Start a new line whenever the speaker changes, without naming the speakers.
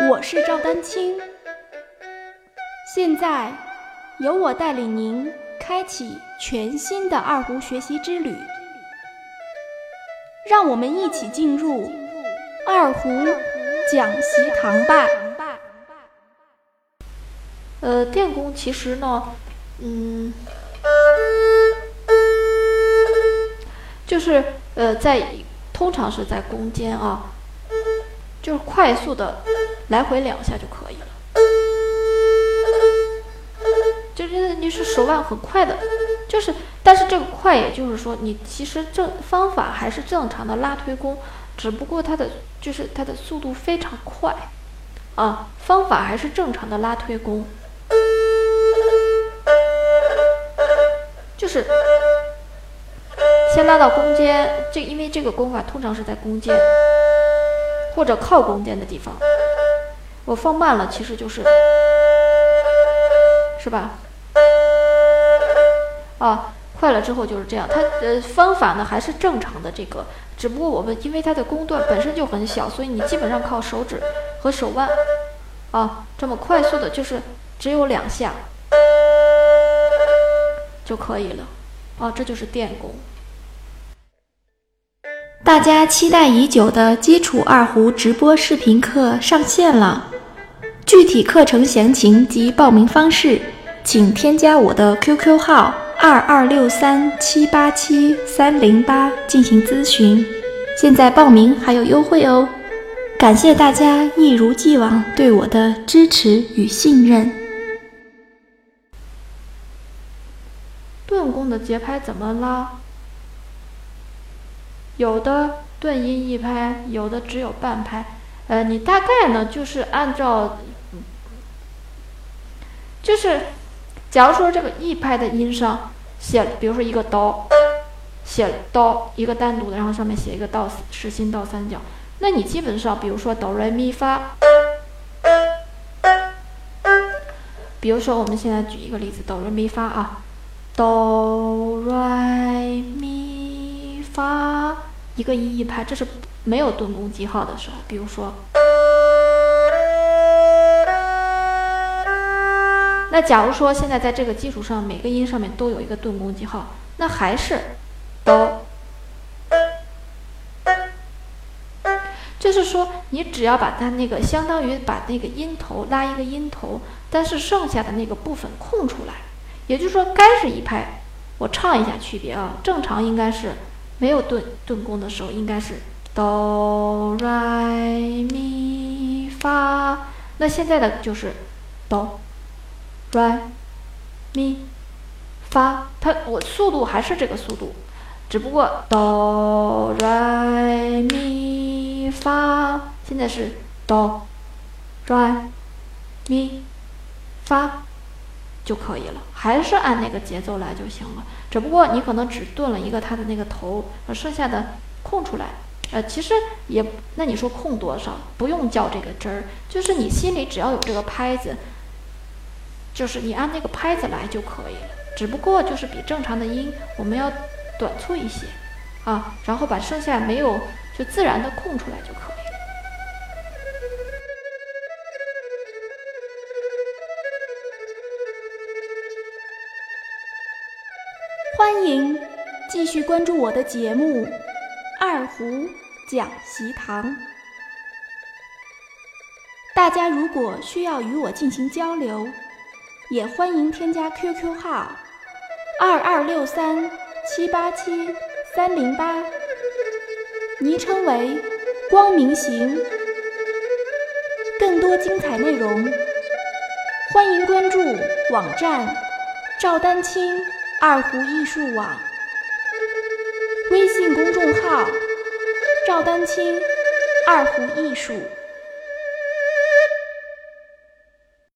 我是赵丹青，现在由我带领您开启全新的二胡学习之旅，让我们一起进入二胡讲习堂吧。
电工其实呢，就是通常是在弓间啊，就是快速的来回2下就可以了。就是你是手腕很快的，但是这个快，也就是说你其实方法还是正常的拉推弓，只不过它的速度非常快啊，方法还是正常的拉推弓，就是先拉到弓间，因为这个弓法通常是在弓间或者靠弓间的地方，我放慢了，其实是吧？啊，快了之后就是这样。它方法呢还是正常的这个，只不过我们因为它的弓段本身就很小，所以你基本上靠手指和手腕啊，这么快速的，就是只有2下就可以了啊，这就是电弓。
大家期待已久的基础二胡直播视频课上线了，具体课程详情及报名方式，请添加我的 QQ 号2263787308进行咨询。现在报名还有优惠哦，感谢大家一如既往对我的支持与信任。
顿弓的节拍怎么拉？有的顿音一拍，有的只有半拍。你大概呢就是按照，假如说这个一拍的音上写，比如说一个刀，写刀一个单独的，然后上面写一个倒实心倒三角，那你基本上比如说哆来咪发，比如说我们现在举一个例子，哆来咪发啊，哆来咪发，一个音一拍，这是没有顿弓记号的时候，比如说。那假如说现在在这个基础上，每个音上面都有一个顿弓记号，那还是哆，就是说你只要把它那个相当于把那个音头拉一个音头，但是剩下的那个部分空出来，也就是说该是一拍。我唱一下区别啊，正常应该是没有顿弓的时候应该是哆来咪发，那现在的就是哆来咪发，我速度还是这个速度，只不过哆来咪发，现在是哆来咪发就可以了，还是按那个节奏来就行了。只不过你可能只顿了一个它的那个头，剩下的空出来。其实也，那你说空多少？不用较这个真儿，就是你心里只要有这个拍子，就是你按那个拍子来就可以了。只不过就是比正常的音我们要短促一些啊，然后把剩下没有就自然的空出来就可以了。
欢迎继续关注我的节目《二胡讲习堂》。大家如果需要与我进行交流，也欢迎添加 QQ 号2263787308，昵称为光明行。更多精彩内容，欢迎关注网站赵丹青二胡艺术网，微信公众号赵丹青二胡艺术。